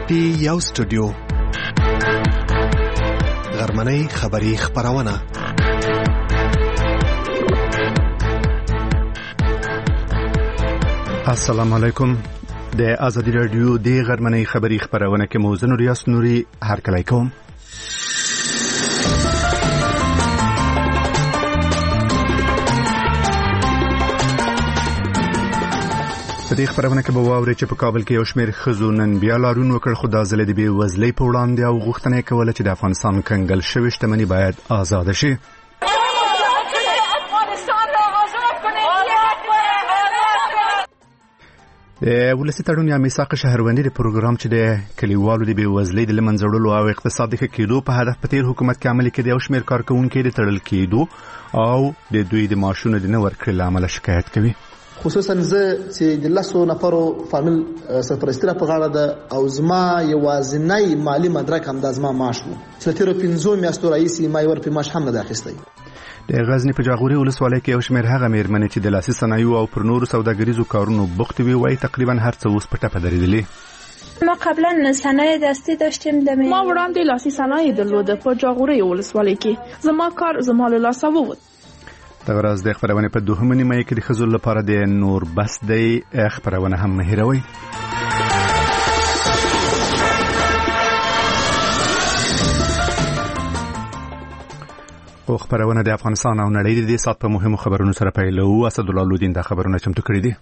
پی یو سټوډیو غرمنۍ خبری خبرونه السلام علیکم د ازادي رادیو د غرمنۍ خبری خبرونه کې موزن ریاست نوري هر کله کوم په دې خبرونه کې به واوري چې په کابل کې یو شمېر ښځو نن بیا لاریون وکړ خو دا ځل د بې وزلۍ په وړاندې او غوښتنه یې کوله چې د افغانستان کنګل شوې شتمني باید آزاده شي. د ولسي تړون یا میثاق شهروندي د پروګرام چې د کلیوالو د بې وزلۍ د له منځه وړلو او اقتصادي ښه کېدو په هدف په تیر حکومت کې عملي کېده. یو شمېر کارکوونکي د تړل کېدو او د دوی د معاشونو د نه ورکړې له امله شکایت کوي. خصوصا زه چې د 10 نفرو فامیل سرپرستي په غاړه ده او زما یوازینی مالی مدرک هم د زما معاش و چې تیر 15 میاشتو رئیس ما یې ورپې معاش هم نه اخیستی. د غزنی په جاغوري ولسوالۍ کې یو شمېر هغه میرمنې چې د لاسي صنایعو او پر نورو سوداګریزو کارونو بوختې وي وایي تقریبا هر څه اوس په ټپه درېدلي. ما قبلا صنایع دستی داشتیم ما وړاندې لاسي صنایع درلوده په جاغوري ولسوالۍ کې زما کار زما له لاسه ووت. دغه راز د خبرونه په دوهمه نیمه کې د ښځو لپاره د نور بس دی خبرونه هم مهیروي. او خبرونه د افغانستان او نړۍ د دې سات په مهمو خبرونو سره پیلو. اسد الله لودین دا خبرونه چمتو کړی دي.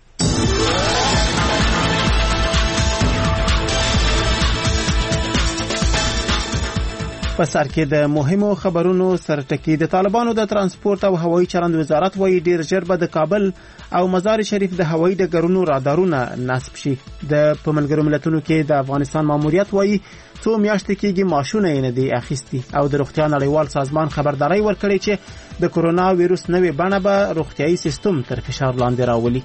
په سر کې د مهمو خبرونو سرټکی د طالبانو د ترانسپورت او هوایي چلند وزارت وایي ډیر ژر به د کابل او مزار شریف د هوایي ډګرونو رادارونه نصب شي. د په ملګرو ملتونو کې د افغانستان ماموریت وایي څو میاشتې کېږي معاشونه یې نه دي اخیستي او د روغتیا نړیوال سازمان خبرداري ورکړې چې د کرونا وایروس نوې بڼه به روغتیايي سیستم تر فشار لاندې راولي.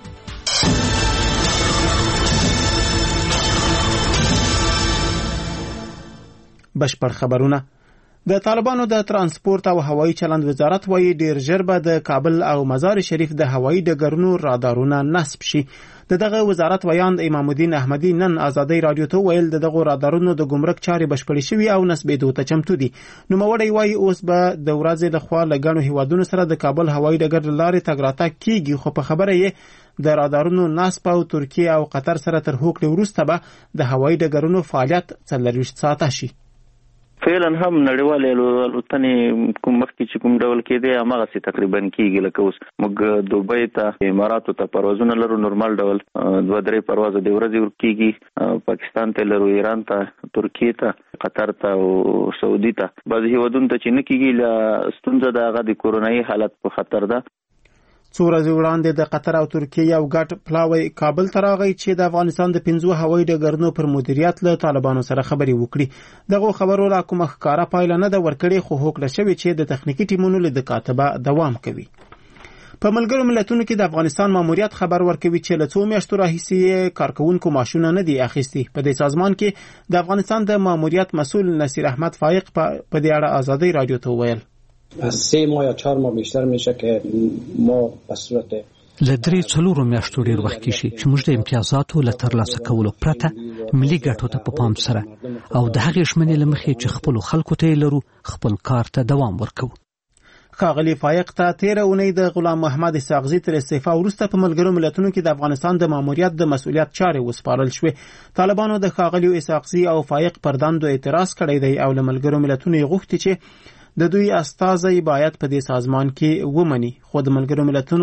بشپړ خبرونه. د طالبانو د ترانسپورت او هوایي چلند وزارت وایي ډیر ژر به د کابل او مزار شریف د هوایي ډګرونو رادارونه نصب شي. دغه وزارت ویاند امام الدین احمدی نن ازادي رادیو ته ویل دغه رادارونو د ګمرک چارې بشپړې شوي او نسبېدو ته چمتو دي. نوموړی وایي اوس به د ورځې د خوا لګڼو هیوادونو سره د کابل هوایي ډګر لارې تګ راتګ کیږي خو په خبره یې د رادارونو نصب او ترکیه او قطر سره تر هوکړې وروسته به د هوایي ډګرونو فعالیت 24 ساعته شي. فعلا هم نړیوالې الوتنې کوم مخکې چې کوم ډول کېدې هماغه سي تقریبا کېږي لکه اوس موږ دوبۍ ته اماراتو ته پروازونه لرو نورمال ډول 2-3 پرواز د ورځې ورکېږي پاکستان ته لرو ایران ته ترکیه ته قطر ته او سعودي ته بعض هیوادونو ته چې نه کېږي له ستونزه د هغه د کورونایي حالت په خطر ده. څو ورځې وړاندې د قطر او ترکیه یو ګډ پلاوی کابل ته راغی چې د افغانستان د 15 هوایي ډګرونو پر مدیریت له طالبانو سره خبرې وکړي. دغه خبرو لا کومه ښکارا پایله نه ده ورکړې خو هوکړه شوې چې د تخنیکی ټیمونو له کاتبه دوام کوي. په ملګرو ملتونو کې د افغانستان ماموریت خبر ورکوي چې له څو میاشتو راهیسې کارکونکو معاشونه نه دي اخیستي. په دې سازمان کې د افغانستان د ماموریت مسؤل نصیر احمد فائق په دې اړه ازادي رادیو ته ویل از 3 ماه یا 4 ماه بیشتر میشه که ما به صورت لدري 4 میاشتو ډیر وخت کې چې موږ د امتیازاتو له ترلاسه کولو پرته ملي ګټو ته په پام سره او د هغې شمنې لمخې چې خپل خلکو ته لرو خپل کار ته دوام ورکوو. ښاغلي فائق ته تیره اونۍ د غلام محمد اسحاقزي تر استعفا وروسته په ملګرو ملتونو کې د افغانستان د ماموریت د مسؤلیت چارې وسپارل شوې. طالبانو د ښاغلي اسحاقزي او فائق پر دندو اعتراض کړی دی او له ملګرو ملتونو یې غوښتي چې د دوی استازي باید په دې سازمان کې ومني. خو د ملګرو ملتونو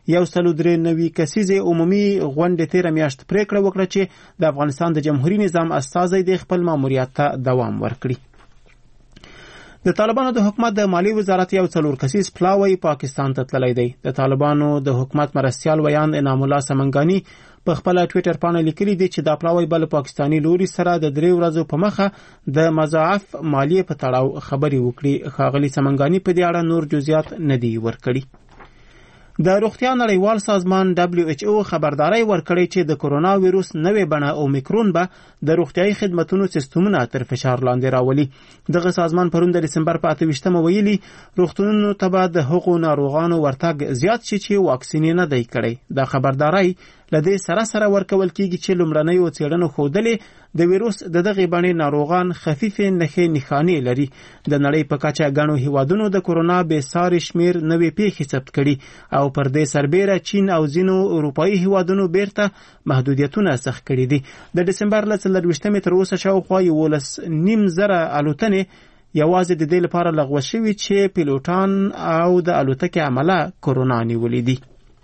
193 کسیزه عمومي غونډه تیر میاشت پریکړه وکړه چې د افغانستان د جمهوریت نظام استازي د خپل ماموریت ته دوام ورکړي. د طالبانو د حکومت د مالی وزارت یو 4 کسیز پلاوی پاکستان ته تللی دی. د طالبانو د حکومت مرستیال ویاند انعام الله سمنګانی په خپل ټوئیټر باندې لیکلي دي چې دا پلاوی بل پاکستانی لوري سره د 3 ورځو په مخه د مضاعف مالیه په تړاو خبري وکړي. ښاغلي سمنګانی په دې اړه نور جزئیات نه دي ورکړي. د روغتیا نړیوال سازمان WHO خبرداري ورکړې چې د کرونا وایروس نوې بڼه اومیکرون به د روغتیايي خدماتو سیستمونه تر فشار لاندې راولي. دغه سازمان پرون د دسمبر په 28مه ویلي روغتونونو ته به د حقوقو ناروغانو ورتګ زیات شي چې واکسین نه دی کړی. دا خبرداري لدې سره ورکول کیږي چې لومړنیو څېړنو ښودلې د ویروس د دغه بڼې ناروغان خفیفې نښانې لري. د نړۍ په کچه ګڼو هیوادونو د کورونا بې ساري شمیر نوې پیښې ثبت کړي او پر دې سربیره چین او ځینو اروپایي هیوادونو بیرته محدودیتونه سخت کړي دي. د ډسمبر له 24 تر اوسه شاوخوا 11,500 الوتنې یوازې د دې لپاره لغوه شوي چې پیلوټان او د الوتکې عمله کورونا نیولې دي.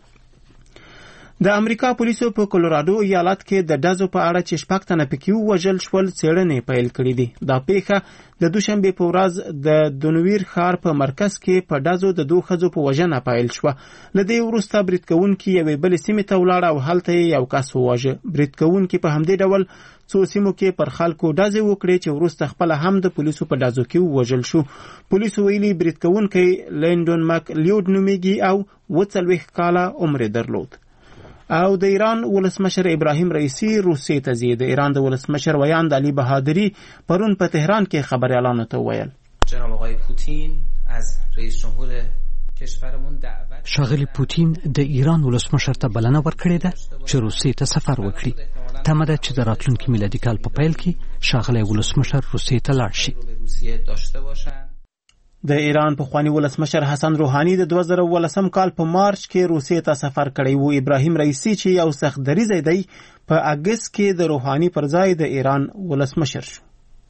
د امریکا پولیسو په کولوراډو ایالت کې د ډزو په اړه چې 6 تنه پکې وژل شول څېړنې پیل کړې دي. دا پیښه د دوشنبه په ورځ د دونویر ښار په مرکز کې په ډزو د 2 ښځو په وژنه پیل شوه. له دې وروسته برید کوونکي یوې بلې سیمې ته ولاړ او هلته یو کس وواژه. برید کوونکي په همدې ډول څو سیمو کې پر خلکو ډزې وکړې چې وروسته خپله هم د پولیسو په ډزو کې ووژل شو. پولیسو ویلي برید کوونکی لینډون مک لیود نومیږي او 40 کاله عمر درلود. او د ایران ولسمشر ابراهیم رئیسی روسیې ته ځي. د ایران د ولسمشر ویاند علی بهادری پرون په تهران کې خبريالانو ته ویل جناب آقای پوتین از رئیس جمهور کشورمون دعوت شاغلی پوتین د ایران ولسمشر ته بلنه ورکړې ده چې روسیې ته سفر وکړي. تمه ده چې د راتلونکي میلادي کال په پیل کې شاغلی ولسمشر روسیې ته لاړ شي. د ایران پخوانی ولسمشر حسن روحانی د 2018 کال په مارچ کې روسیې ته سفر کړی و. ابراهیم رئیسی چې یو سخت دریځی دی په اگست کې د روحانی پر ځای د ایران ولسمشر شو.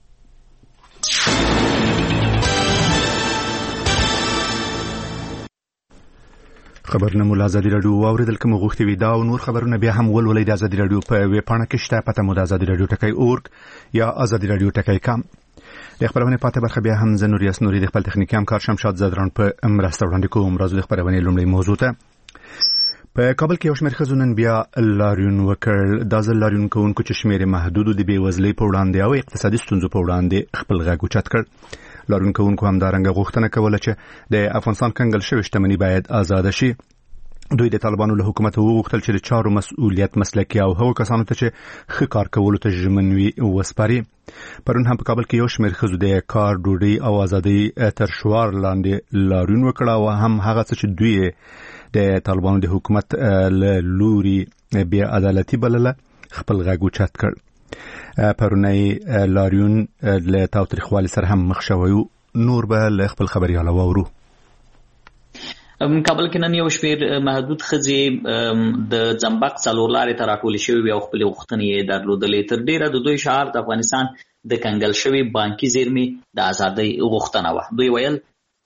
خبرونه مو ازادي رادیو واوریدل. کوم غوښتي وي دا او نور خبرونه بیا هم ولولئ د ازادي رادیو په ویب پاڼه کې شته. پته مو د ازادي رادیو ټکی اورګ یا ازادي رادیو ټکی کام. د خبرونه پاتې برخه بیا هم زه نوریاس نوري د خپل تخنیکي همکار شمشاد زدران په مرسته وړاندې کوم. راځو د خبرونه لومړی موضوع ته. په کابل کې یو شمېر ښځو نن بیا لاریون وکړ. دا ځل لاریون کوونکو چې شمېر محدود د بېوزلۍ په وړاندې او اقتصادي ستونزو په وړاندې خپل غږ اوچت کړ. لاریون کوونکو همدارنګه غوښتنه کوله چې د افغانستان کنګل شوې شتمني باید آزاده شي. دوی د طالبانو له حکومت وغوښتل چې د چارو مسؤلیت مسلکي او هغو کسانو ته چې ښه کار کولو ته ژمن وي وسپاري. پرون هم په کابل کې یو شمېر ښځو د کار، ډوډۍ او ازادۍ تر شعار لاندې لاریون وکړ او هم هغه څه چې دوی د طالبانو د حکومت له لوري بې عدالتي بلله خپل غږ اوچت کړ. پرونی لاریون له تاوتریخوالي سره هم مخ شوی. نور به له خپل خبرياله واورو. کابل کې نن یو شمېر محدود ښځې د زنبق څلور لارې ته راټولې شوې او خپلې غوښتنې یې درلودلې. تر ډېره د دوی شعار د افغانستان د کنګل شوې بانکي زیرمې د ازادۍ غوښتنه وه. دوی ویل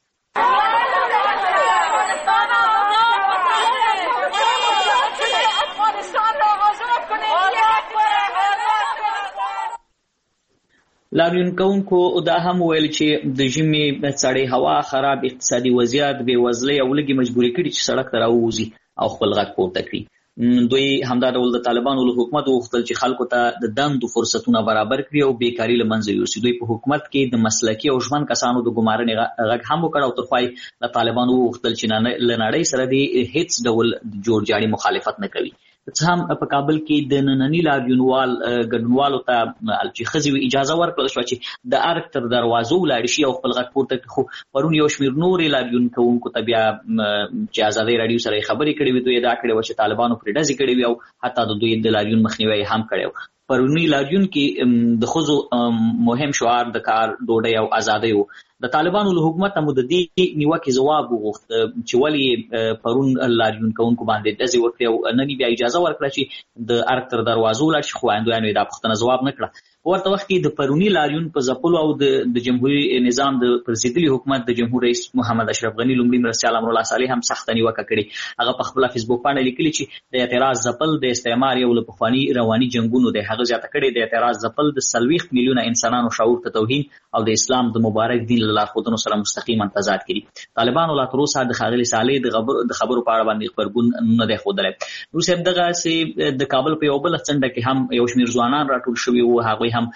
لاریون کوونکو دا هم ویل چې د ژمي سړې هوا، خراب اقتصادي وضعیت، بېوزلۍ او لږې مجبوري کړي چې سړک ته راووځي او خپل غږ پورته کړي. دوی همدا ډول د طالبانو له حکومت وغوښتل چې خلکو ته د دندو فرصتونه برابر کړي او بیکاري له منځه یوسي. دوی په حکومت کې د مسلکي او ژمن کسانو د ګمارنې غږ هم وکړ او تر پای له طالبانو وغوښتل چې له نړۍ سره د هیڅ ډول جوړجاړي مخالفت نه کوي. هم په کابل کې د نننی لاریونوال ګډونوالو ته چې ښځې اجازه ورکړل شوه چې د ارګ تر دروازو ولاړې شي او خپل غږ پورته کړي. خو پرون یو شمېر نورې لاریون کوونکو ته بیا چې ازادۍ راډیو سره خبرې کړې وې، دوی دا کړې وه چې طالبانو پرې ډزې کړې وې او حتی د دوی د لاریون مخنیوی هم کړی و. پرونی لاریون کې د ښځو مهم شعار د کار، ډوډۍ او ازادۍ و. د طالبانو له حکومت هم د دې نیوکې ځواب وغوښت چې ولې پرون لاریون کوونکو باندې ډزې وکړې او نن بیا اجازه ورکړه چې د ارګ تر دروازو ولاړ شي. خو ویاندویانو یې دا پوښتنه ځواب نه کړه. په ورته وخت کې د پروني لاریون په ځپلو او د جمهوریت نظام د پرځېدلي حکومت د جمهور رئیس محمد اشرف غني لومړي مرستیال امرالله صالح هم سخته نیوکه کړې. هغه په خپله فیسبوک پاڼه لیکلي چې د اعتراض ځپل د استعمار یو له پخواني رواني جنګونو دی. هغه زیاته کړې د اعتراض ځپل د 40 میلیونه انسانانو شعور ته توهین او د اسلام د مبارک دین له لارښودنو سره مستقیما تضاد کړي. طالبانو لا تر اوسه د ښاغلي صالح د خبرو په اړه باندې غبرګون نه دی ښودلی. نو صاحب دغسې د کابل په یو بله څنډه کې هم یو شمېر ځوانان راټول شوي وو. هغوی هم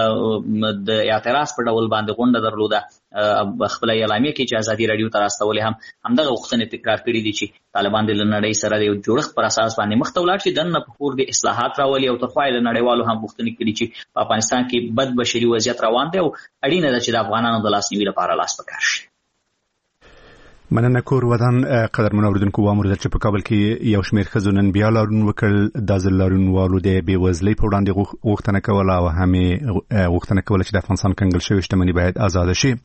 د اعتراض په ډول باندې غونډه درلوده. خپله اعلامیه کې چې ازادي راډیو ته راستولې هم همدغه غوښتنې تکرار کړي دي چې طالبان د له نړۍ سره د یو جوړښت پر اساس باندې مخ ته ولاړ شي، دننه په کور د اصلاحات راولي او تر خوا یې له نړیوالو هم غوښتنې کړي چې په افغانستان کې بد بشري وضعیت روان دی او اړینه ده چې د افغانانو د لاسنیوي لپاره لاس په کار شي. مننه کور ودان قدرمن اوریدونکو وامر چې په کابل کې یو شمېر ښځو نن بیا لاریون وکړ د ځل لاریونوالو د بېوزلۍ په وړاندې غوښتنه کوله او همې غوښتنه کوله چې د افغانستان کنګل شوې شتمني باید آزاده شي.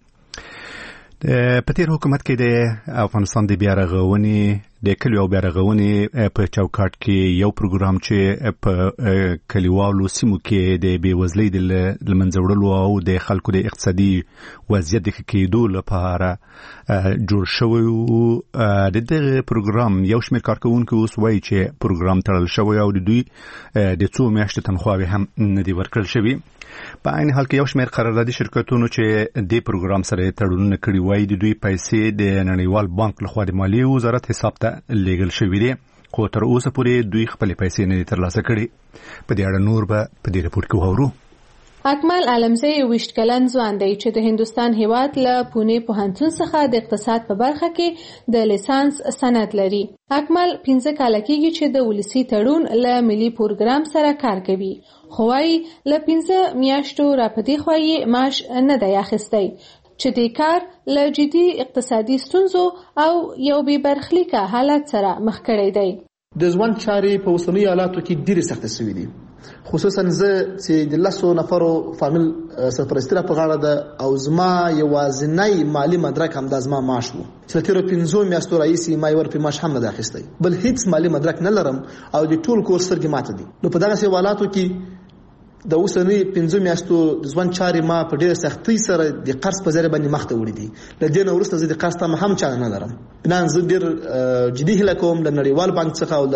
په تیر حکومت کې د افغانستان د بیا رغونې د کلیو بیا رغونې په چوکاټ کې یو پروګرام چې په کلیوالو سیمو کې د بېوزلۍ د منځه وړلو او د خلکو د اقتصادي وضعیت د ښه کېدو لپاره جوړ شوی و. د دغه پروګرام یو شمېر کارکوونکي اوس وایي چې پروګرام تړل شوی او د دوی د څو میاشتو تنخواوې هم نه دي ورکړل شوي. په عین حال کې یو شمېر قراردادي شرکتونو چې د پروګرام سره تړونونه کړي وایي د دوی پیسې د نړیوال بانک لخوا د مالیې وزارت حساب ته لیږل شوي دي، خو تر اوسه پورې دوی خپلې پیسې نه دي ترلاسه کړي. په دې اړه نور به په دې رپورټ کې واورو. اکمل علمزی 20 کلن ځوان دی چې د هندستان هیواد له پونه پوهنتون څخه د اقتصاد په برخه کې د لیسانس سند لري. اکمل 15 کاله کېږي چې د ولسی تړون له ملي پروګرام سره کار کوي، خو وايي له 15 میاشتو راپدې خوایي معاش نه دی اخیستی چې د کار له جدي اقتصادي ستونزو او یو بې برخلیکه حالت سره مخ کړی دی. د ځوان چارې په اوسنیو حالاتو کې ډېرې سختې شوې دي، خصوصا زه چې د 10 نفرو فامیل سرپرستی را په غاړه ده او زما یوازینی مالی مدرک هم د زما معاش وو چې تیرو 15 میاشتو راهیسې ما یې ورپې معاش هم نه دی اخیستی، بل هیڅ مالی مدرک نه لرم او د ټول کور سترګې ماته دي. نو په دغسې حالاتو کې د اوسنی 15 میاشتو د ځوان چارې ما په ډېره سختۍ سره د قرض په ذریعه باندې مخ ته وړي دي. له دې نه وروسته زه د قرض تمه هم چا نه لرم. بنان زه ډېر جدي هیله کوم له نړیوال بانک څخه او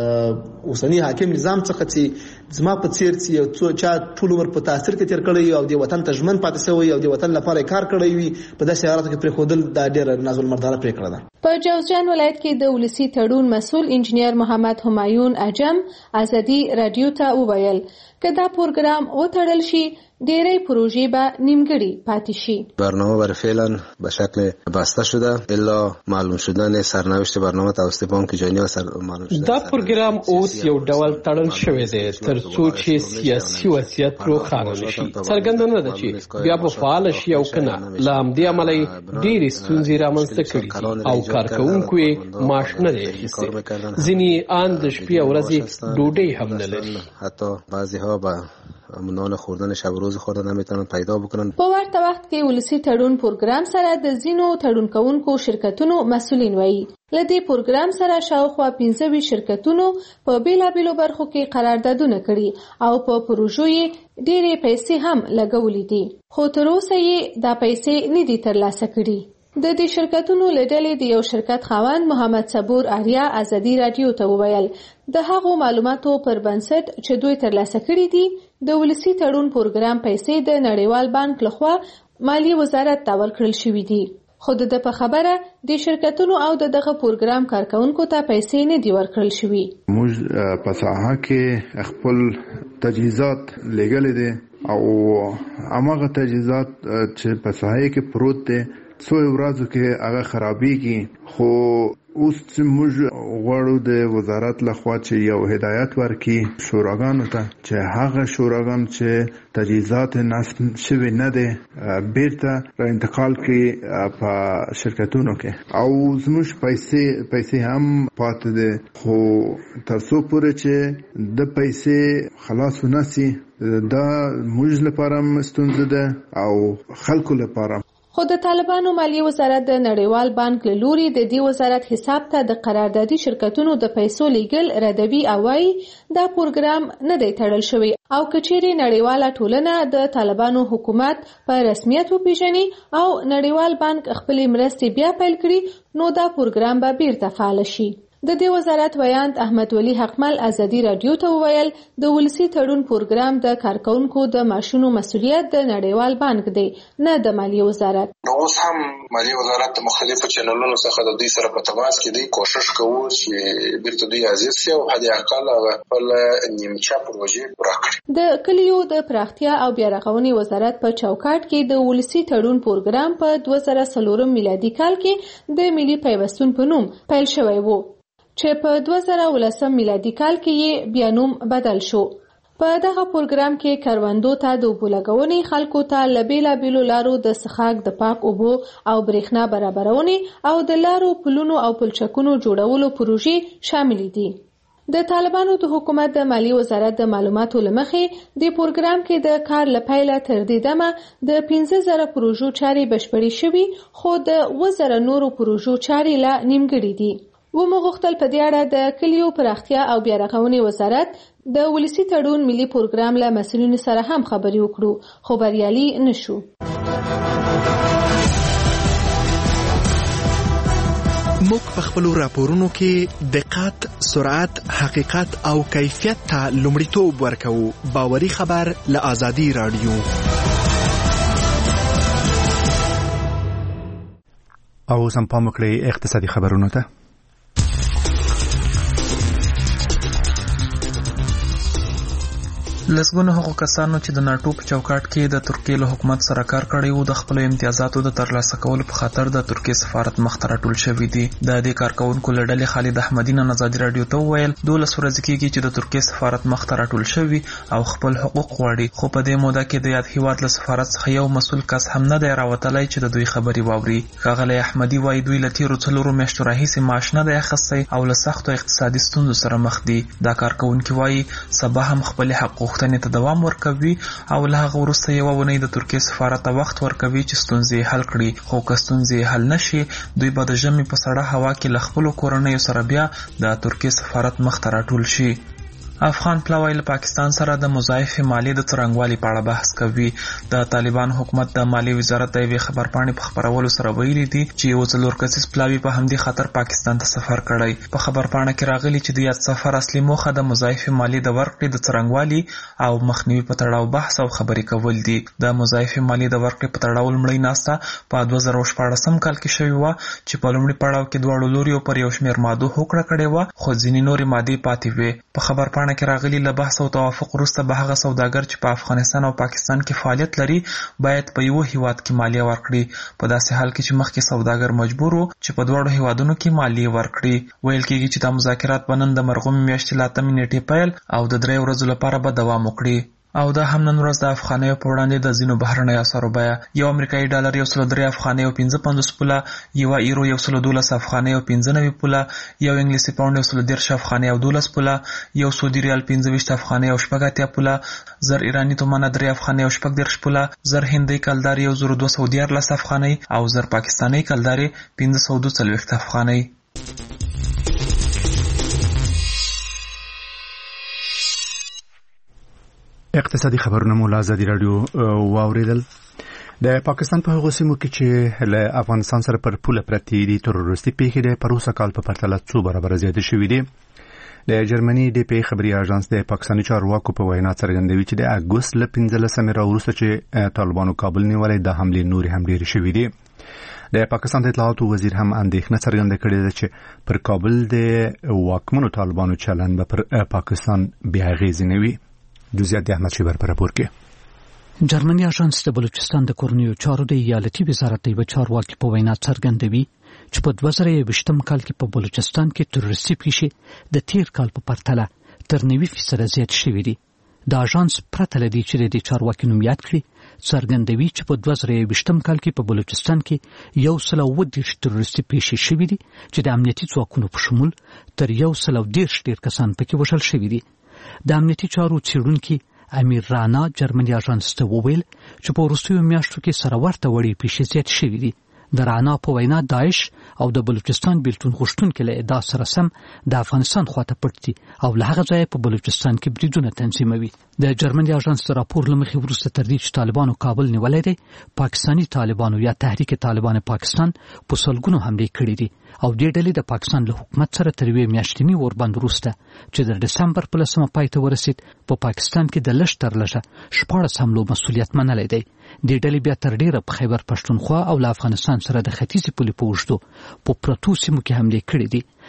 د اوسني حاکم نظام څخه چې زما په څیر چې یو څو چا ټول عمر په تاثیر کې تیر کړی او د وطن ته ژمن پاتې شوی او د وطن لپاره کار کړی وي، په داسې حالاتو کې پرېښودل دا ډېره نازالمردانه پرېکړه ده. په جوزجان ولایت کې د ولسی تړون مسؤل انجنیر محمد همایون اجم ازادي رادیو ته وویل که دا پروګرام وتړل شي ډیری پروژې به نیمګړې پاتې شي. برنامه برای فعلا به شکل بسته شده الا معلوم شدن سرنوشت برنامه توسط بانک جهانی معلوم شده. دا پروګرام اوس یو ډول تړل شوی دی تر څو چې سیاسي وضعیت روښانه نشي. څرګنده ده چې بیا به فعال شي او کنه. له همدې امله ډېرې ستونزې رامنځته کړي او کارکوونکو یې معاش نه دی اخیستی. ځینې ان د شپې او ورځې ډوډۍ هم نه لري. حتی بعضی‌ها به نان خوردن شب روز خوردن نمیتونن پیدا بکنن. په ورته وخت کې ولسی تړون پروګرام سره د ځینو تړون کوونکو شرکتونو مسؤلین وایي له دې پروګرام سره شاوخوا 15 شرکتونو په بیلابیلو برخو کې قراردادونه کړي او په پروژو یې ډېرې پیسې هم لګولې دي، خو تر اوسه یې دا پیسې نه دي ترلاسه کړي. د دې شرکتونو لیدلې د یو شرکت خاوند محمد صبور آریا ازادي رادیو ته وویل د هغو معلوماتو پر بنسټ چې دوی ترلاسه کړي دي د ولسی تړون پروګرام پیسې د نړیوال بانک لخوا مالی وزارت ته ورکړل شوې دي، خو د په خبره د شرکتونو او دغه پروګرام کارکونکو ته پیسې نه دي ورکړل شوې. موږ په ساحه کې خپل تجهیزات لګلې دي او هغه تجهیزات چې په ساحه کې پروت دي څو ورځو کې هغه خرابېږي، خو اوس چې موږ غواړو د وزارت لخوا چې یو هدایت ورکړي شوراګانو ته چې هغه شوراګان چې تجهیزات نصب شوي نه دي بیرته را انتقال کړي په شرکتونو کې او زموږ پیسې هم پاتې دي، خو تر څو پورې چې د پیسې خلاص ونسي دا موږ لپاره ستونزه ده او خلکو لپاره. خو د طالبانو مالی وزارت د نړیوال بانک له لوري د دې وزارت حساب ته د قراردادي شرکتونو د پیسو لیږل ردوي او وايي دا پروګرام نه دی تړل شوی او کچېرې نړیواله ټولنه د طالبانو حکومت په رسمیت وپیژني او نړیوال بانک خپلې مرستې بیا پیل کړي نو دا پروګرام به بیرته فعال شي. د دې وزارت ویاند احمد ولی حقمل ازادي رادیو ته وویل د ولسی تړون پروګرام د کارکونکو د معاشونو مسؤلیت د نړیوال بانک دی نه د مالی وزارت. اوس هم مالی وزارت د مختلفو چینلونو څخه د دوی سره په تماس کې دی، کوشش کوو چې بیرته دوی عزیز شي او حد اقل خپل نیمچه پروژې پوره کړي. د کلیو د پراختیا او بیا رغونې وزارت په چوکاټ کې د ولسی تړون پروګرام په 2004 میلادي کال کې د ملي پیوستون په نوم پیل شوی و چې په 2019 میلادي کال کې یې بیا نوم بدل شو. په دغه پروګرام کې کروندو ته د اوبو لګونې، خلکو ته له بېلابېلو لارو د څښاک د پاک اوبو او برېښنا برابرونې او د لارو، پلونو او پلچکونو جوړولو پروژې شاملې دي. د طالبانو د حکومت د مالی وزارت د معلوماتو له مخې د پروګرام کې د کار له پیله تر دې دمه د 15,000 پروژو چارې بشپړې شوي، خو د 10,000 نورو پروژو چارې لا نیمګړې دي. ومغوښتل په دې اړه د کلیو پراختیا او بیارغونې وزارت د ولسی تړون ملي پروګرام له مسؤلینو سره هم خبرې وکړو، خو بریالي نشو. موږ په خپلو راپورونو کې دقت، سرعت، حقیقت او کیفیت ته لومړیتوب ورکوو. باوري خبر له آزادي رادیو. او سم پام وکړئ اقتصادي خبرونو ته. لسګونه هغو کسانو چې د ناټو په چوکاټ کې د ترکیې له حکومت سره کار کړی وو د خپلو امتیازاتو د ترلاسه کولو په خاطر د ترکیې سفارت مخ ته راټول شوي دي. د دې کارکونکو له ډلې خالد احمدي نن ازادي راډیو ته وویل 12 ورځې کېږي چې د ترکیې سفارت مخ ته راټول شوي او خپل حقوق غواړي، خو په دې موده کې د یاد هیواد له سفارت څخه یو مسؤل کس هم نه دی راوتلی چې د دوی خبرې واوري. ښاغلی احمدي وایي دوی له تېرو 4 میاشتو راهیسې معاش نه دی اخیستی او له سختو اقتصادي ستونزو سره مخ دي. دا کارکونکي وایي سبا هم خپلې حق غوښتنې ته دوام ورکوي او له هغه وروسته یوه اونۍ د ترکیې سفارت ته وخت ورکوي چې ستونزې حل کړي، خو که ستونزې حل نشي دوی به د ژمي په سړه هوا کې له خپلو کورنیو سره بیا د ترکیې سفارت مخ ته راټول شي. افغان پلاوی له پاکستان سره د مضاعف مالیې د څرنګوالي په اړه بحث کوي. د طالبان حکومت د مالیې وزارت د یوې خبرپاڼې په خپرولو سره ویلي دي چې یو 4 کسیز پلاوی په همدې خاطر پاکستان ته سفر کړی. په خبرپاڼه کې راغلي چې د یاد سفر اصلي موخه د مضاعف مالیې د ورکړې د څرنګوالي او مخنیوي په تړاو بحث او خبرې کول دي. د مضاعف مالیې د ورکړې په تړاو لومړۍ ناسته په 2014 کال کې شوې وه چې په لومړي پړاو کې دواړو لوریو پر یو شمېر مادو هوکړه کړې وه، خو ځینې نورې مادې پاتې وې. په خبرپاڼه کې راغلي له بحث او توافق وروسته به هغه سوداګر چې په افغانستان او پاکستان کې فعالیت لري باید په یو هیواد کې مالیه ورکړي، په داسې حال کې چې مخکې سوداګر مجبور وو چې په دواړو هیوادونو کې مالیه ورکړي. ویل کېږي چې دا مذاکرات به نن د مرغومې میاشتې له 8 نیټې پیل او د 3 ورځو لپاره به دوام وکړي. او دا هم نن ورځ د افغانیو په وړاندې د ځینو بهرنیو اسعارو بیه یو امریکایي ډالر 103 افغانۍ او 55 پوله، یو ایرو 112 افغانۍ او 95 پوله، یو انګلیسي پاونډ 113 افغانۍ او 12 پوله، یو سعودي ریال 25 افغانۍ او 80 پوله، زر ایرانی تومانه 3 افغانۍ او 14 پوله، زر هندۍ کلداري 1214 افغانۍ او زر پاکستاني کلداري 542 افغانۍ. اقتصادي خبرونه مو له آزادي راډیو واوریدل. د پاکستان په هغو سیمو کې چې له افغانستان سره پر پوله پرتې دي تروریستي پیښې د پروسه کال په پرتله 2 برابر زیاتې شوې دي. د جرمني د پی خبري اژانس د پاکستاني چارواکو په وینا څرګندوي چې د اګوست له 15 راوروسته چې طالبانو کابل نیولې د حملې نورې هم ډېرې شوې دي. د پاکستان د اطلاعاتو وزیر هم اندېښنه څرګنده کړې ده چې پر کابل د واکمنو طالبانو چلن به پر پاکستان بیا اغېزې نه وي. جزئیات د احمد شیبر پر راپور کې. جرمني اژانس د بلوچستان د کورنیو چارو د ایالتي وزارت د چارواکي په وینا څرګندوي چې په 2020 کال کې په بلوچستان کې تروریستي پیښې د تیر کال په پرتله تر 90% زیات شوې دي. د اژانس پرته لدی چې د چارواکي نوم یاد کړي څرګندوي چې په 2020 کال کې په بلوچستان کې 110 تروریستي پیښې شوې دي چې د امنیتي ځواکونو په شمول تر 110 ډیر کسان پکې وژل شوي دي. د امنیتي چارو څېړونکي امیر رانا جرمني اژانس ته وویل چې په وروستیو میاشتو کې سره ورته وړې پیښې زیاتې شوې دي. د رانا په وینا داعش او د بلوچستان بیلتون غوښتونکي له ادعا سره سم د افغانستان خواته پټ دي او له هغه ځایه په بلوچستان کې بریدونه تنظیموي. د جرمني اژانس راپور له مخې وروسته تر دې چې طالبانو کابل نیولی دی، پاکستاني طالبانو یا تحریک طالبان پاکستان په سلګونو حملې کړې دي او دې ډلې د پاکستان له حکومت سره تر یوې میاشتني اوربند وروسته چې د ډسمبر په 10 پای ته ورسید په پاکستان کې د لږ تر لږه 14 حملو مسؤلیت منلی دی. دې ډلې بیا تر ډیره په خیبر پښتونخوا او له افغانستان سره د ختیځې پولې په اوږدو په پرتو سیمو کې حملې کړې دي.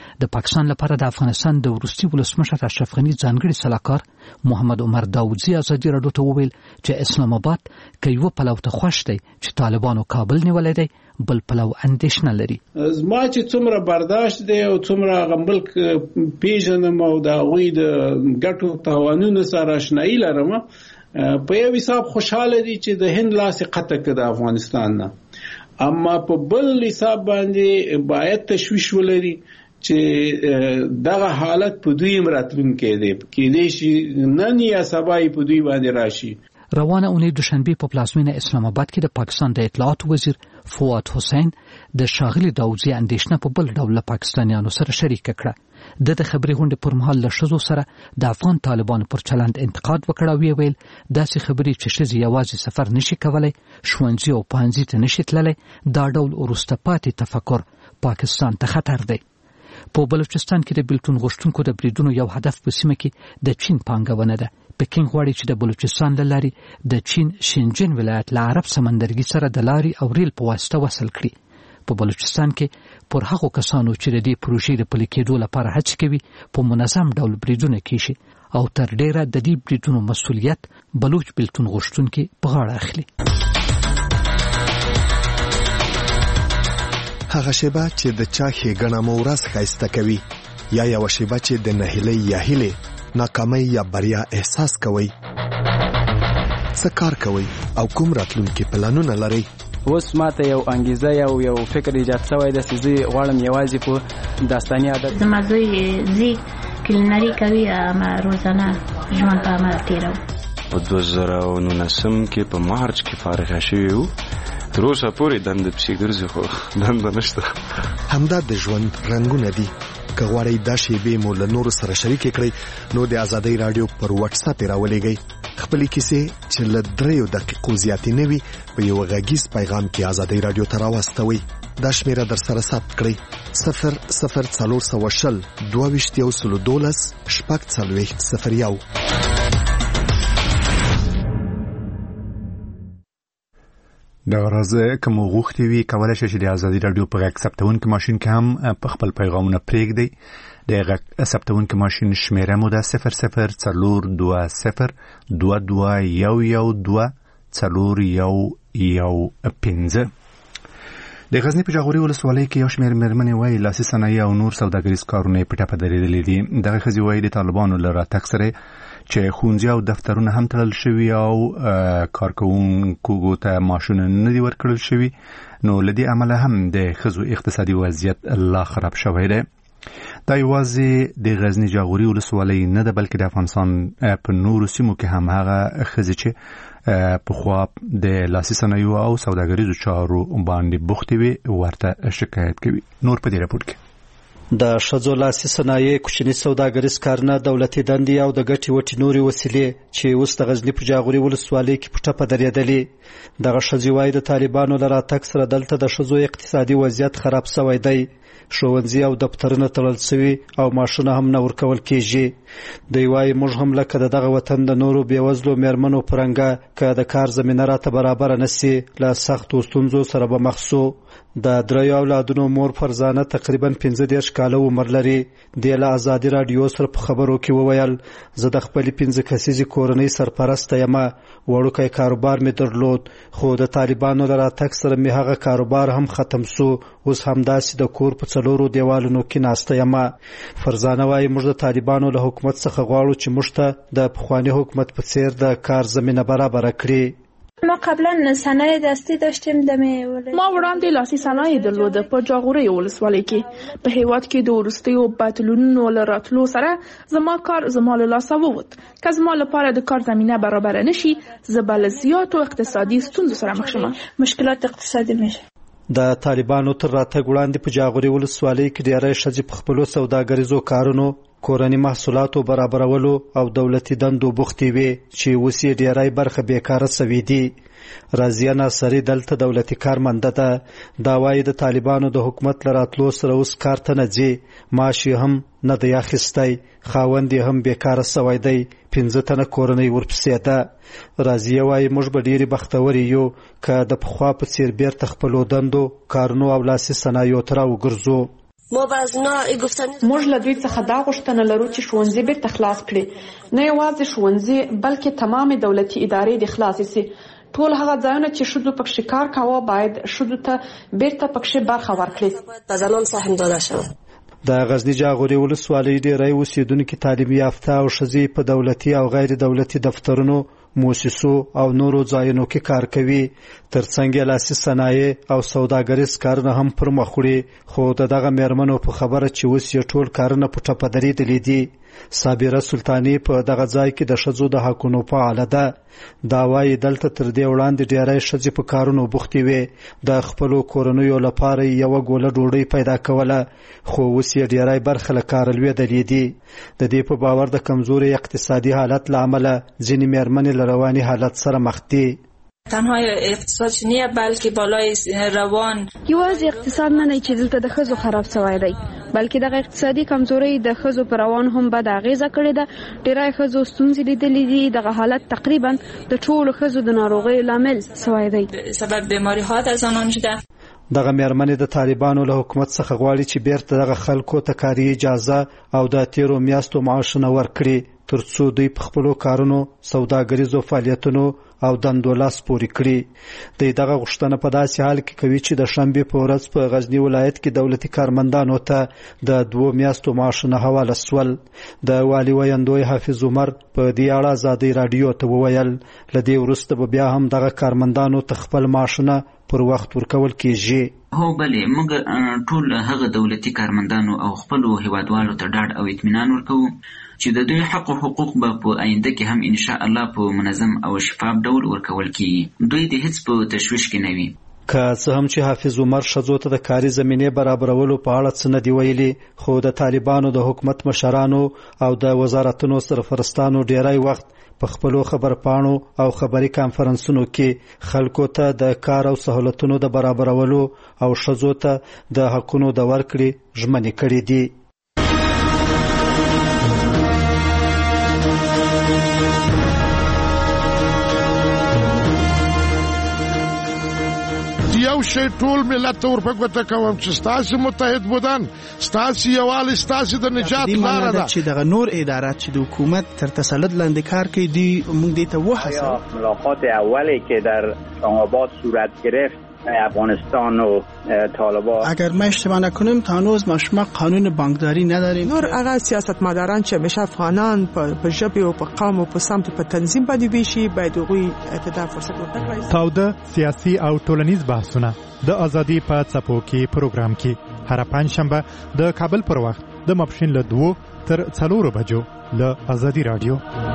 د پاکستان لپاره د افغانستان د وروستي ولسمشر اشرف غني ځانګړي سلاکار محمد عمر داودزی ازادي راډیو ته وویل چې اسلام آباد کې یو پلو ته خوښ دی چې طالبانو کابل نیولې دی بل پلو اندېښنه لري. زما چې څومره برداشت دی او څومره غمبل پیژنم او د هغوی د ګټو تاوانونو سره آشنایي لرم په یو حساب خوشاله دي چې د هند لاس قطع کړ د افغانستان نه، اما په بل حساب باندې باید تشویش ولري چې دغه حالت په دوی راتلونکي دی کېدای شي نن یا سبا په دوی باندې راشي. روانه اونۍ دوشنبه په پلازمینه اسلام آباد کې د پاکستان د اطلاعات وزیر فواد حسین د شاغلي داودزی اندېښنه په بل ډول پاکستانیانو سره شریک کړه. د خبرې غونډې پر مهال له ښځو سره د افغان طالبانو پر چلند انتقاد وکړ او ویل داسې خبرې چې ښځې یوازې سفر نشي کولای، ښوونځي او پوهنځي ته نشي تللی، دا ډول وروسته پاتې تفکر پاکستان ته خطر دی. په بلوچستان کې د بیلتون غوښتونکو د بریدونو یو هدف په سیمه کې د چین پانګونه ده. پکینګ غواړي چې د بلوچستان له لارې د چین شینجن ولایت له عرب سمندرګي سره د لارې او ریل په واسطه وصل کړي. په بلوچستان کې پر هغو کسانو چې د دې پروژې د پلي کېدو لپاره هڅې کوي په منظم ډول بریدونه کیږي او تر ډیره د دې بریدونو مسؤلیت بلوچ بیلتون غوښتونکي په غاړه اخلي. هغه شیبه چې د چا ښېګڼه مو ورځ ښایسته کوي یا یوه شیبه چې د نهیلۍ یا هیلې ناکامۍ یا بریا احساس کوئ، څه کار کوئ او کوم راتلونکي پلانونه لرئ؟ اوس ماته یو انګیزه یو فکر ایجاد شوی دی چې زه غواړم یوازې په داستاني عادت زما زوی زی کلینري کوي اما روزانه ژوند په عمل تېرو. په 2019 کې په مارچ کې فارغه شوی وو، تر اوسه پورې دنده پسې ګرځي خو دنده نشته. همدا د ژوند رنګونه دي. که غواړئ دا شیبې مو له نورو سره شریکې کړئ نو د ازادۍ راډیو پر واتس اپ راولېږئ. خپلې کیسې چې له 3 دقیقو زیاتې نه وي په یو غږیز پیغام کې ازادۍ راډیو ته راواستوئ. دا شمیره در سره ثبت کړئ 00420 22 12 د غرض کوم غوښتي وي کولای شي چې د ازادي رادیو په غږ ثبتونکو ماشين کې هم په خپل پیغامونه پرېږدي. د غږ ثبتونکو ماشين شمیره مو ده 00420 22 11 د غزنی په جاغوري ولسوالۍ کې یو شمېر مېرمنې وایي لاسي صنایع او نور سوداګریز کارونه یې په ټپه درېدلي دي. دغه ښځې وایي د طالبانو له راتګ سره چې ښوونځي او دفترونه هم تړل شوي او کارکوونکو ته معاشونه نه دي ورکړل شوي، نو له دې امله هم د ښځو اقتصادي وضعیت لا خراب شوی دی. دا یوازې د غزنی جاغوري ولسوالۍ نه ده بلکې د افغانستان په نورو سیمو کې هم هغه ښځې چې پخوا د لاسي صنایعو او سوداګریزو چارو باندې بوختې وي ورته شکایت کوي. نور په دې راپور کې د ښځو لاسي صنایع، کوچني سوداګریز کارونه، دولتي دندې او د ګټې وټې نورې وسیلې چې اوس د غزني په جاغوري ولسوالۍ کې په ټپه درېدلې. دغه ښځې وایي د طالبانو له راتګ سره دلته د ښځو اقتصادي وضعیت خراب شوی دی. ښوونځي او دفترونه تړل شوي او معاشونه هم نه ورکول کېږي. دوی وایي موږ هم لکه د دغه وطن د نورو بېوزلو مېرمنو په رنګه که د کار زمینه راته برابره نه سي له سختو ستونزو سره به مخ سو. د 3 اولادونو مور فرزانه تقریبا 15 کاله عمر لري. د له ازادي رادیو سره په خبرو کې وویل زه د خپل 15 کسیزې کورنۍ سرپرسته یم. وړوکی کاروبار مې درلود خو د طالبانو له راتګ سره مې هغه کاروبار هم ختم سو. اوس همداسې د کور په 4 دیوالونو کې ناسته یم. فرزانه وایي موږ د طالبانو له حکومت څخه غواړو چې موږ ته د پخواني حکومت په څیر د کار زمینه برابره کړي. ما قبلا صنایع دستی داشتیم ما وړاندې لاسي صنایع درلوده په جاغوري ولسوالۍ کې. په هیواد کې د وروستیو بدلونونو له راتلو سره زما کار زما له لاسه ووت. که زما لپاره د کار زمینه برابر نشي زه به له زیاتو اقتصادي ستونزو سره مخ شم. مشکلات اقتصادي میشه. د طالبانو تر راتګ وړاندې په جاغوري ولسوالۍ کې ډېری ښځې په خپلو سوداګریزو کارونو، کورني محصولاتو برابرولو او دولتي دندو بوختې وي چې اوس یې ډېری برخه بیکاره سوي دي. رازیه ناصري دلته دولتي کارمنده ده. دا وایي د طالبانو د حکومت له راتلو سره اوس کار ته نه ځي، معاش یې هم نه دی اخیستی، خاوند یې هم بیکاره سوی دی، 15 تنه کورنۍ ورپسې ده. رازیه وایي موږ به ډېرې بختورې یو که د پخوا په څېر بیرته خپلو دندو، کارونو او لاسي صنایعو ته راوګرځو. موږ له دوی څخه دا غوښتنه لرو چې ښوونځي بیرته خلاص کړي، نه یوازې ښوونځي بلکې تمامې دولتي ادارې د خلاصې سي. ټول هغه ځایونه چې ښځو پکښې کار کاوه باید ښځو ته بیرته پکښې برخه ورکړي. د غزنی جاغوري ولسوالۍ ډېری اوسیدونکي تعلیم یافته او ښځې په دولتي او غیر دولتي دفترونو، موسسو او نورو ځایونو کې کار کوي. ترڅنګ یې لاسي صنایع او سوداګریز کارونه هم پر مخ وړي، خو دغه میرمنو په خبره چې اوس یې ټول کارونه په ټپه درېدلي دي. صابره سلطاني په دغه ځای کې د ښځو د حقونو فعاله ده. دا وایي دلته تر دې وړاندې ډېری ښځې په کارونو بوختې وې، د خپلو کورنیو لپاره یوه ګوله ډوډۍ پیدا کوله، خو اوس یې ډېری برخه له کاره لوېدلې دي. د دې په باور د کمزوري اقتصادي حالت له امله ځینې میرمنې له رواني حالت سره مخ دي. تنها اقتصاد نیه بلکې بالای روان یوازې اقتصاد نه چې دلته د ښځو خراب شوی دی، بلکې دغه اقتصادي کمزوري د ښځو پر روان هم بد اغیزه کړې ده. ډېری ښځو ستونزې لیدلې دي. دغه حالت تقریبا د ټولو ښځو د ناروغیو لامل شوی دی، سبب بیماری ها در زنان شده. دغه میرمنې د طالبانو له حکومت څخه غواړي چې بیرته دغه خلکو ته کاري اجازه او د تیرو میاشتو معاشونه ورکړي، ترڅو دوی په خپلو کارونو، سوداګریزو فعالیتونو او دندو لاس پورې کړي. دغه غوښتنه په داسې حال کې کوي چې د شنبې په ورځ په غزنی ولایت کې دولتي کارمندانو ته د 2 میاشتو معاشونه حواله شول. د والي ویندوی حافظ عمر په دې اړه ازادي رادیو ته وویل له دې وروسته به بیا هم دغه کارمندانو ته خپل معاشونه پر وخت ورکول کیږي. هو بلې موږ ټول هغه دولتي کارمندانو او خپلو هیوادوالو ته ډاډ او اطمینان ورکوو چې د دوی حق او حقوق به په آینده کې هم ان شاء الله په منظم او شفاف ډول ورکول کیږي. دوی د هیڅ په تشویش کې نه وي. که څه هم چې حافظ عمر ښځو ته د کاري زمینې برابرولو په اړه څه نه دی ویلي، خو د طالبانو د حکومت مشرانو او د وزارتونو سرپرستانو ډیری وخت په خپلو خبرپاڼو او خبري کانفرنسونو کې خلکو ته د کار او سہولتونو د برابرولو او ښځو ته د حقونو د ورکړې ژمنې کړې دي. یو شی ټول ملت ته ورپګوته کوم چې ستاسو متحد بودن، ستاسو یووالی، ستاسو د نجات لاره ده. چې دغه نور ادارات چې د حکومت تر تسلط لاندې کار کوي دی موږ دې ته وهڅوو. ملاقات اولی که در آباد صورت گرفت افغانستان و طالبان، اگر ما اشتباه نکنیم تا هنوز ما شما قانون بانکداری نداریم. نور هغه سیاستمداران چې همیشه افغانان په ژبه او په قوم او په سمت په تنظیم باندې ویشي باید هغوی ته فرصت ورکړي. تاوده سیاسي او ټولنیز بحثونه د ازادي په څپو کې پروګرام کې هر پنځشنبه د کابل پر وخت د ماپښین له 2 تر 4 بجو له ازادي رادیو.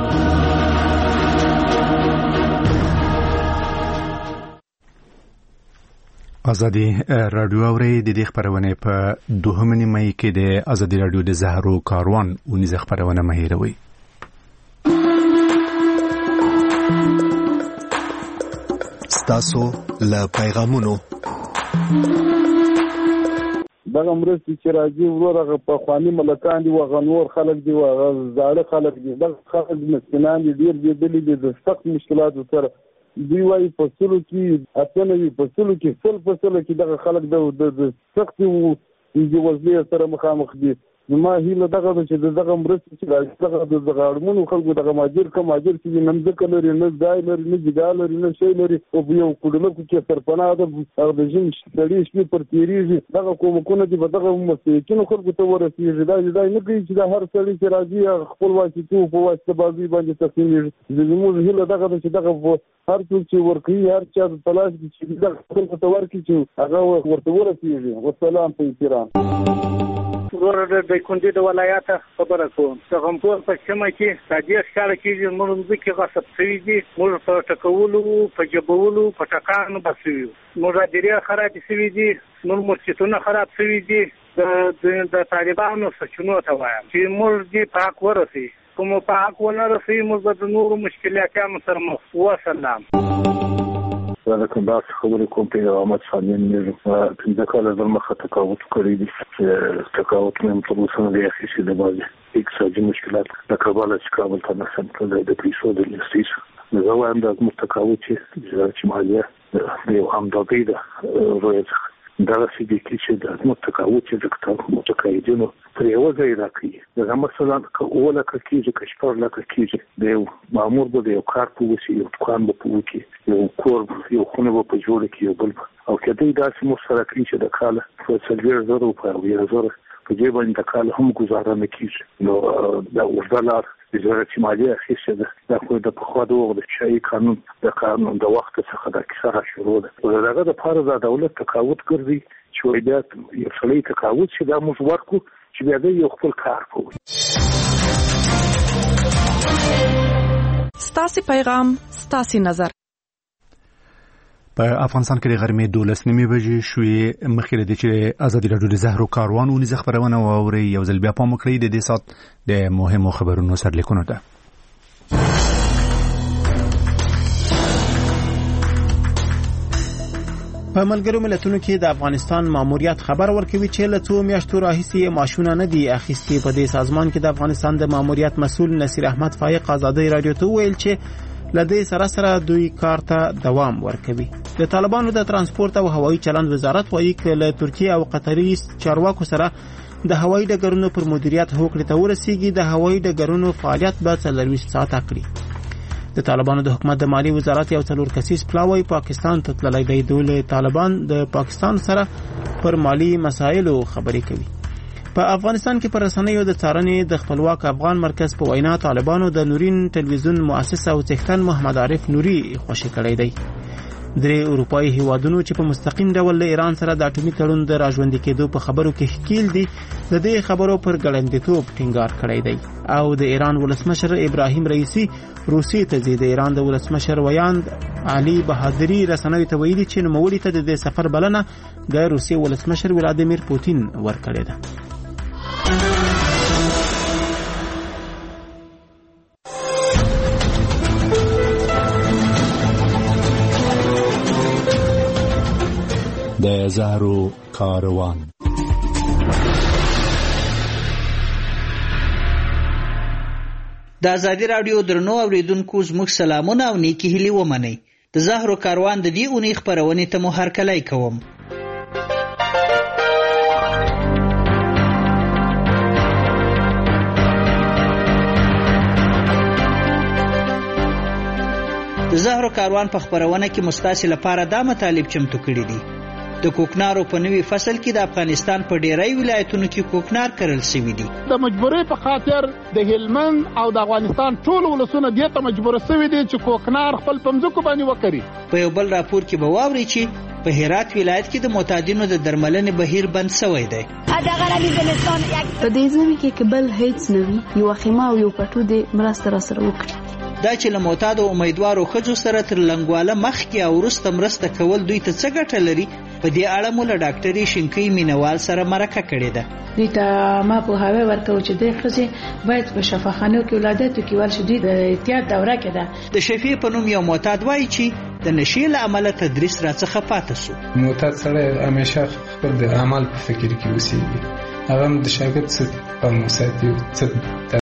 ازادي رادیو اوري د دې خبرونه په 2 مې کې د ازادي رادیو د زهرو کاروان ونیزه خبرونه مهیروي. ستاسو له پیغامونو دغه مرستې چې راځي ورغه په خواني ملکان دي او غنور خلک دي او زاړه خلک دي، دغه خلک مسکینان دي، ډیر دي د سخت مشکلاتو سره. دوی وايي په سلو کې اتنه وي، په سلو کې سل په سلو کې دغه خلک د سخت وضعیت سره مخامخ دي. ما هیله دغه چې دغه مرستې چې راځي دغه اړمنو خلکو دغه ماجر چې نمځکه لري، نه ځای لري، نه جګا لري، نه شی لري، او یو کډلکو کې سرپناه ده د ژوند شړې شپې پر تیریږي. دغه کومکونه چې په دغه مسیکینو خلکو ته ورسېږي دا نه کوي چې دا هر سړی چې راځي خپل واسطو په واسطه بازي باندې تقسیمېږي. زموږ هیله دغه چې دغه هر څوک چې ورکوي هر چا د تلاش چې دغه خلکو ته ورکړي چې هغه ورته ورسېږي. والسلام په احترام. ورور د کندې د ولایت خبره کوم. څغمپور په سیمه کې تاجیه ښکاره کېږي، موږ ځکه غصب شوي دي، موږ په ټکولو، په جبولو، په ټکانو بسوي، موږ رادیریا خراب شوي دي، موږ مسجدونه خراب شوي دي. د طالبانو سچونو ته وایم چې موږ دې پاک ورسي، کوم پاک ونه رسي موږ د نورو مشکلاتو سره مخ. وسلام. زه کوم بحث خبرې کوم په احمد خانین نه پنځه کاله د مخه تقاوت کړی دي چې تقاوت مې تر اوسه نه دی اخیستل د باندې اقتصادي مشکلات د کابل څخه کابل ته نسم کړل د پیسو د انوستیس زه وایم د متقاوت چې مالیه د یو همدغه د رویت دا چې چې د متقاعد چې د متقاعدینو پر یو ځای راکړي دا مثلا اوله کېږي کشپور لکه کېږي د یو مامور به د یو کار په وسی یو دکان به په وکی یو کور یو خونه به په جوړ کې یو بل او کله دا چې مو سره کړی چې د کال په 30,000 په 1000 په دې باندې د کال هم گزاره نه کیږي نو دا ورډلار وزارت مالیه اخیسته دا خو د په خوا د شای قانون د وخت څخه د کیسه شروع ده دغه د فار د دولت تقاعد ګرځي چې وایي یو څلې تقاعد چې دا موږ ورکو چې بیا د یو خپل کار کوي. ستاسو پیغام ستاسو نظر. په افغانستان کې د غرمې 12 بجې شوې مخکې د چې ازادي راډیو د زهرو کاروان ونیزه خبرونه واوري یو ځل بیا پام وکړئ د دې سات د مهمو خبرونو سرلیکونه ده. په ملګرو ملتونو کې د افغانستان ماموریت خبر ورکوي چې له 2 میاشتو راهیسې معاشونه نه دي اخیستي. په دې سازمان کې د افغانستان د ماموریت مسؤل نصیر احمد فایق ازادي راډیو ته ویل چې لدې سره دوی کار ته دوام ورکوي. د طالبانو د ترانسپورت او هوایي چلند وزارت وايي چې له ترکیه او قطري چارواکو سره د هوایي ډګرونو پر مدیریت هوکړې ته ورسیږي. د هوایي ډګرونو فعالیت به 24 ساعته کړي. د طالبانو د حکومت د مالی وزارت یو 4 کسیز پلاوی پاکستان ته تللی دی. دوی طالبان د پاکستان سره پر مالی مسایلو خبرې کوي. په افغانستان کې پر رسنیو د څارنې د خپلواک افغان مرکز په وینا طالبانو د نورین ټلویزیون مؤسس او څښتن محمد عارف نوري خوشی کړی دی. درې اروپایي هیوادونو چې په مستقیم ډول له ایران سره د اټومي تړون د راژوندي کېدو په خبرو کې ښکیل دي د دې خبرو پر ګړندیتوب ټینګار کړی دی. او د ایران ولسمشر ابراهیم رئیسی روسي ته د ایران د ولسمشر ویاند علي بهادری رسنیو ته ویلي چې نوموړي ته د سفر بلنه د روسي ولسمشر ولادیمیر پوتین ورکړې ده. د زهرو کاروان. د ازادي راډیو درنو اوریدونکو زموږ سلامونه او نیکی هیلې ومنئ. د زهرو کاروان د دې اونۍ خبرونې ته مو هرکلی کوم. د زهرو کاروان په خبرونه کې مستاسي لپاره دا مطالب چمتو کړي دي. د کوکنارو په نوي فصل کې د افغانستان په ډیری ولایتونو کې کوکنار کرل شوي دي. د مجبورۍ په خاطر د هلمند او د افغانستان ټول ولسونه دې ته مجبور شوي دي چې کوکنار خپل په مځکو باندې وکړي. په یو بل راپور کې به واورئ چې په هرات ولایت کې د معتادینو د درملنې بهیر بند شوی دی. په دې ځمکه کې قبل هیڅ نه وي، یو خیمه او یو پټو د مرسته را سره وکړي. دا چې له معتاد او امیدوارو ښځو سره تر لنګواله مخکې او وروسته مرسته کول دوی ته څه ګټه لري، په دې اړه مو له ډاکټرې شینکۍ مینوال سره مرکه کړې ده. دوی ته ما پوهاوی ورکوو چې دې ښځې باید په شفاخانو کې ولادت وکړي، ولې دوی د احتیاط دوره کې ده. د شفیع په نوم یو معتاد وایي چې د نشې له امله تدریس راڅخه پاتې سو. معتاد سړی همیشه خپل د عمل په فکر کې اوسېږي، هغه د شاګرد څه په مساتي څه